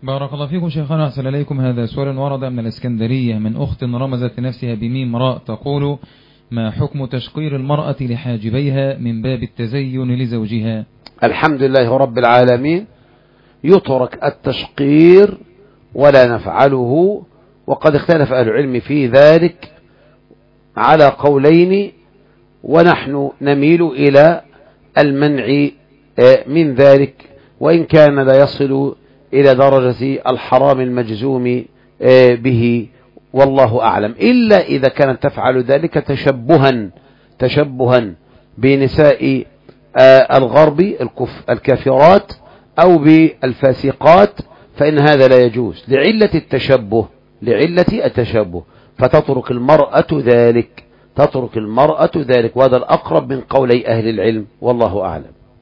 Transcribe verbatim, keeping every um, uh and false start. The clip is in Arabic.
بارك الله فيكم شيخنا، أحسن إليكم. هذا سؤال ورد من الإسكندرية من أخت رمزت لنفسها بميم راء، تقول: ما حكم تشقير المرأة لحاجبيها من باب التزين لزوجها؟ الحمد لله رب العالمين، يترك التشقير ولا نفعله، وقد اختلف أهل العلم في ذلك على قولين، ونحن نميل إلى المنع من ذلك، وإن كان لا يصل إلى درجة الحرام المجزوم به، والله أعلم، إلا إذا كانت تفعل ذلك تشبها تشبها بنساء الغرب الكافرات أو بالفاسقات، فإن هذا لا يجوز لعلة التشبه لعلة التشبه فتترك المرأة ذلك تترك المرأة ذلك وهذا الأقرب من قولي أهل العلم، والله أعلم.